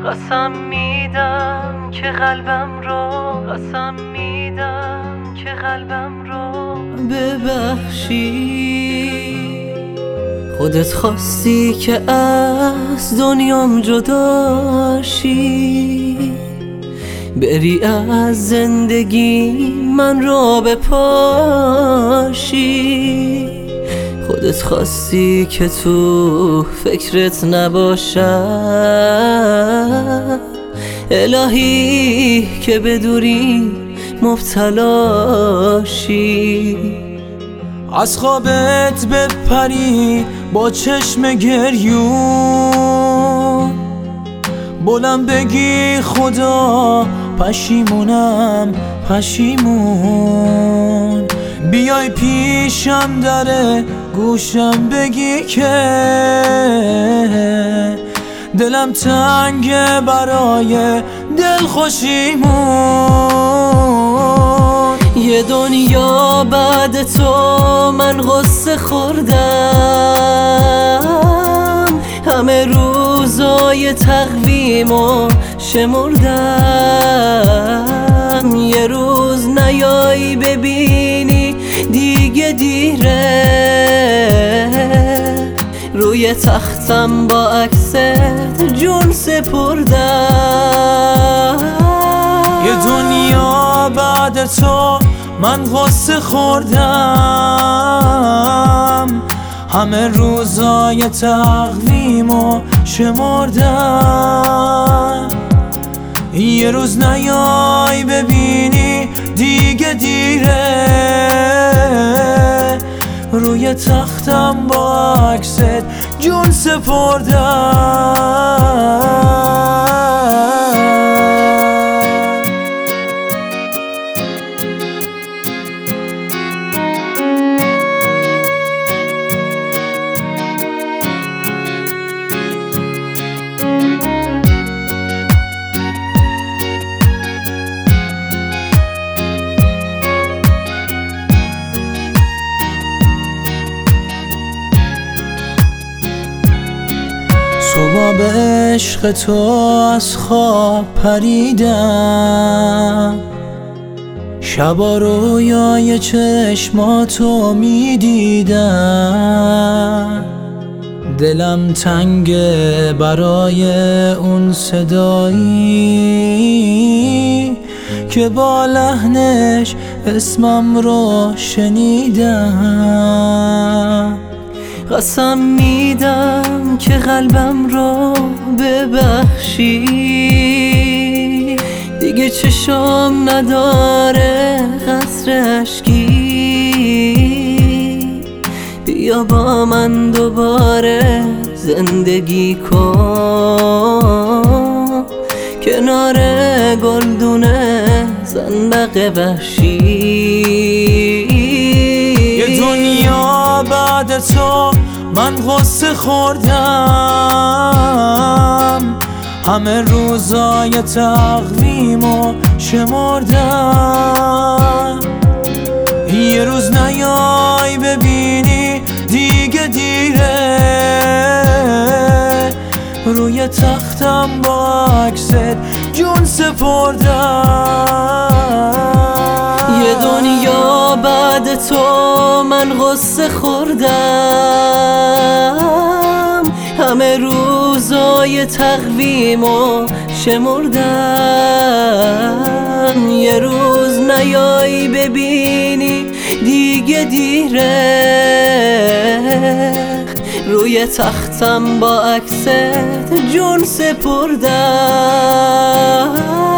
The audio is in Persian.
قسم میدم که قلبم رو قسم میدم که قلبم رو ببخشی. خودت خواستی که از دنیام جدا شی، بری از زندگی من رو بپاشی. خودت خواستی که تو فکرت نباشم، الهی که بدوری مبتلا شی. از خوابت بپری با چشم گریون، بلند بگی خدا پشیمونم پشیمون. بیای پیشم در گوشم بگی که دلم تنگه برای دلخوشیمون. یه دنیا بعد تو من غصه خوردم، همه روزای تقویمو شمردم. یه روز نیایی ببینی دیگه دیره، روی تختم با عکست جون سپردم. یه دنیا بعد تو من غصه خوردم، همه روزای تقویمو شمردم. یه روز نیای ببینی دیگه دیره، روی تختم با عکست جون سپردم. صبح به عشق تو از خواب پریدم، شبا رویای چشماتو میدیدم. دلم تنگه برای اون صدایی که با لحنش اسمم رو شنیدم. قسم میدم که قلبم رو ببخشی، دیگه چشام نداره قطره اشکی. بیا با من دوباره زندگی کن، کنار گلدونه زنبق وحشی. یه دنیا بعد تو من غصه خوردم، همه روزای تقویمو شمردم. یه روز نیای ببینی دیگه دیره، روی تختم با عکست جون سپردم. یه دنیا بعد تو من غصه خوردم، همه روزای تقویمو شمردم. یه روز نیایی ببینی دیگه دیره، روی تختم با عکست جون سپردم.